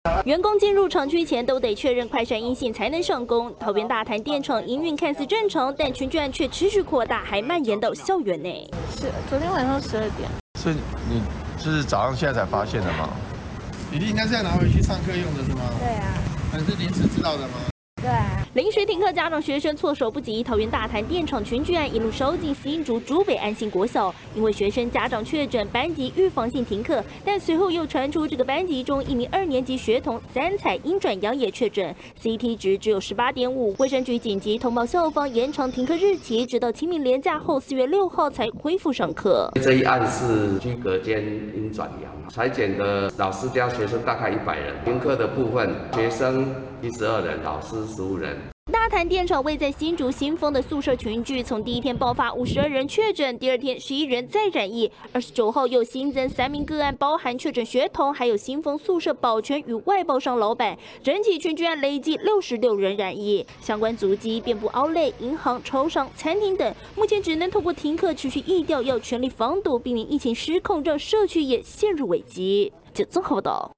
员工进入厂区前都得确认快筛阴性才能上工。桃园大潭电厂营运看似正常，但群聚案却持续扩大，还蔓延到校园内。 昨天晚上12点。 所以你是早上现在才发现的吗？ 比例应该是要拿回去上课用的是吗？ 对啊。 还是临时知道的吗？ 对啊。 临时停课，家长学生措手不及。桃园大潭电厂群聚案一路烧进新竹竹北安信国小，因为学生家长确诊，班级预防性停课。但随后又传出这个班级中一名2年级学童3采阴转阳也确诊 ，CT 值只有18.5。卫生局紧急通报校方，延长停课日期，直到清明连假后4月6号才恢复上课。 这一案是居隔间阴转阳，采检的老师加学生大概100人，停课的部分学生12人，老师15人。 大潭电厂位在新竹新丰的宿舍群聚，从第一天爆发52人确诊，第二天11人再染疫，29号又新增3名个案，包含确诊学童，还有新丰宿舍保全与外包商老板，整体群聚案累计66人染疫，相关足迹遍布奥莱、银行、超商、餐厅等，目前只能透过停课持续疫调，要全力防堵，避免疫情失控，让社区也陷入危机。综合报道。